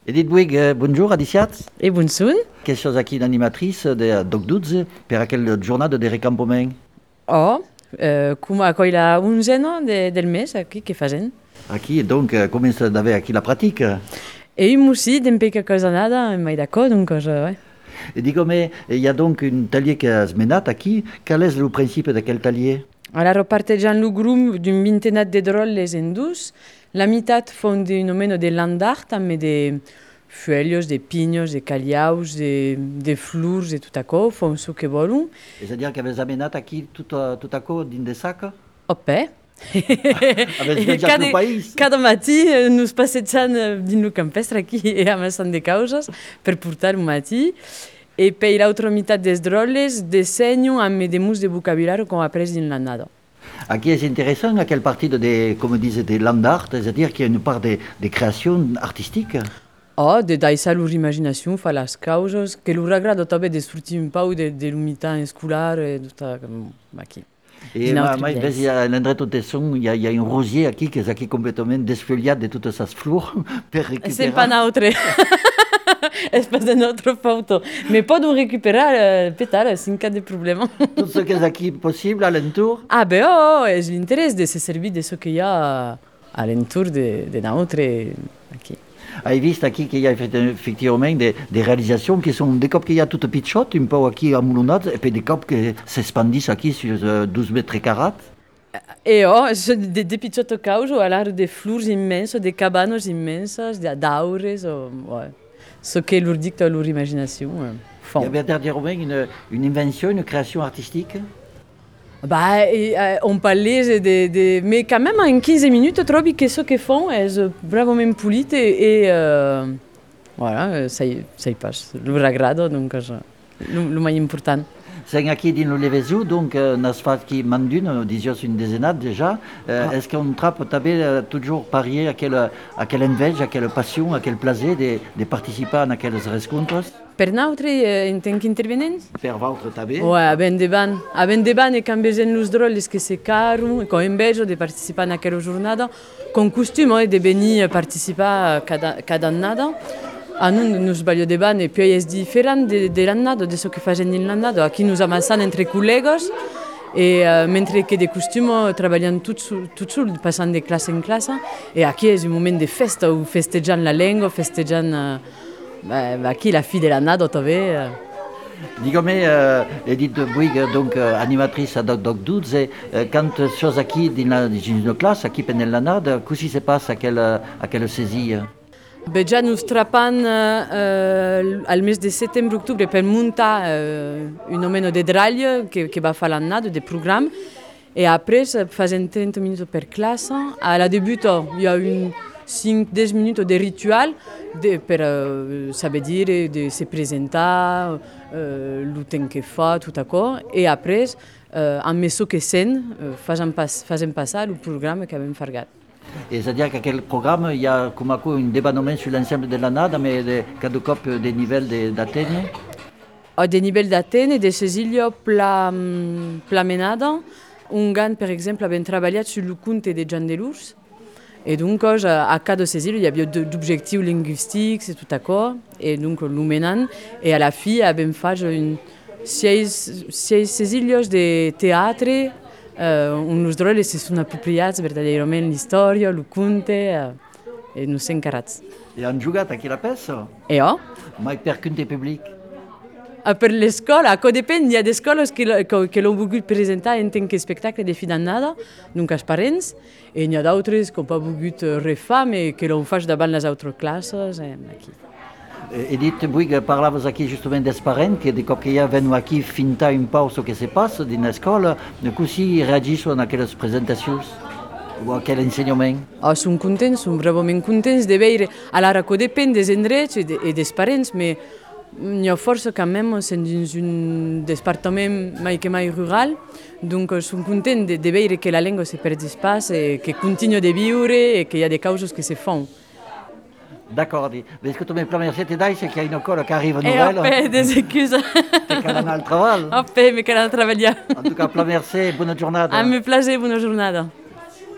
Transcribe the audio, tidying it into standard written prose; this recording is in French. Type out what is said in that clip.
Edith Bouygues, bonjour, adiciat. E bonsoir. Che sos aquí d'animatrice de Doc 12 per aquel giornata de recampament. Com a la onzena del mes aquí que fazem. Aquí, donc, comença d'haver aquí la pratica. E aussi d'empei que cosa nada, mai d'acord, donc ouais. Et digome, il y a donc un taller que has menat aquí. Quel est le principe d'aquel taller? Alors, partejant lo grup d'un vintenat de drolles en dus, la meitat fon d'un omeno de landart, amb de fuellos, de pinyos, de caliaus, de flors e tot açò, fon so que volum. C'est-à-dire qu'avez amenat aquí tout açò dins de sac? Opè. Avez viatjat no país? Cada matí nos passejant dins lo campestre aquí e amassant de causes per portar un matí. E per l'altra meitat des drolles, dissenyo amb de mus de vocabulari qu'on après dins l'annada. Aquí és interessant aquel partit de, com dice, de land art, c'est-à-dire qu'il y a une part de création artistique. De daixar l'imaginació, fa les causes, que l'agrada també de sortir un pau de l'humitat escolar i tot aquí. Et mai vezi a l'endret on son, il y a un rosier aquí que és aquí completament desfeuillat de totes les flors per recuperar. C'est pas notre. És pas de notre foto. Mais podem recuperar pétales sin cap de problema. Tot ce que és aquí possible a l'entour. És l'interès de se servir de ce que hi ha a l'entour de notre aquí. Hai vist aquí que hi ha effectivament des réalisations qui sont des cops qu'il y a tout pitchot, un peu aquí amoulonats, et puis des cops que s'expandissent aquí sur 12 mètres carats. De pitchot caus o a l'art de flors immensos, de cabanos immensos, d'aures, ouais. Ce que leur dicte leur imagination font. Il y avait dernièrement une invention, une création artistique. On parlait mais quand même en 15 minutes, trobi que ce que font est vraiment polit et voilà, ça y passe. Leur agrada, donc le plus important. C'est aquí dins le Levezu, donc n'as fait qui mandune, disons une dizaine déjà. Est-ce qu'on trappe toujours parier à quelle enveja, à quelle passion, à quel plaisir de participer à aquelles rencontres? Per nosaltres, en tant qu'intervenents? Per vostre també? Oui, abans de quand veiem los drolles que se caro, com envejo de participar en aquella jornada, com costum de venir participar cada annada. A nous nos ballo de ban et puis és diferent de l'annada, de ce que facem en l'annada. Aquí nos amassam entre col·legues et mentre que de costum treballant tot sol, passant de classe en classe. Et aquí és un moment de festa, où festejant la llengua, festejant aquí la fi de l'annada també. Digome, Edith Bouygues, donc animatrice à Doc 12, quand sos aquí dins una classe, aquí pendant l'annada, comment se passe à quelle saisie? Ja nos trapant al mes de setembre-octubre per muntar un omeno de drall que va fer l'annada, de programme. Et après, fazem 30 minutes per classe. À la début, il y a 5-10 minutes de rituel per saber dire, de se presentar, le temps que fa, tout d'accord. Et après, amb ce que sent, fazem passar le programme que avem fargat. Et c'est-à-dire qu'à quel programme, il y a comme un débat sur l'ensemble de l'annada, mais cada cop des niveaux d'Athènes? Des niveaux d'Athènes, de Cecilio Plamenada. Un gan, par exemple, avait travaillé sur le conte de Jean Delurs. Et donc, à cas de Cecilio, il y avait d'objectifs linguistiques, c'est tout d'accord. Et donc, l'humain. Et à la fin, avait fait 6 Cecilios de théâtre. Uns drolles sont appropriats verdaderament l'història, el conte, i nos encarats. I han jugat aquí la peça? Mai per conte public? Per l'escola, depèn, hi ha d'escoles que l'han volgut presentar en tant que espectacle de fi d'annada, donc als parents, i n'hi ha d'altres que n'han volgut refar, mais que l'han fet davant les altres classes. Aquí. Edith Bouygues, parlaves aquí justament dels parents, que de cop que ja venen aquí fintar un peu el que se passa dins l'escola, com reageixen a aquelles presentacions o a aquell ensenyament? Som contents, som realment contents de veure, alhora que depèn dels endrets i dels parents, però n'hi ha força quand même, som dins un departament mai que mai rural, donc som contents de veure que la llengua se perdis pas, que continua de viure i que hi ha de causes que se fan. D'accord, mais est-ce que tu me remercies d'aider, c'est qu'il y a une école qui arrive nouvelle? Après, des excuses. C'est qu'elle en a le travail. Après, mais qu'elle a travaillé. En tout cas, merci, bonne journée. A me plaisir, bonne journée.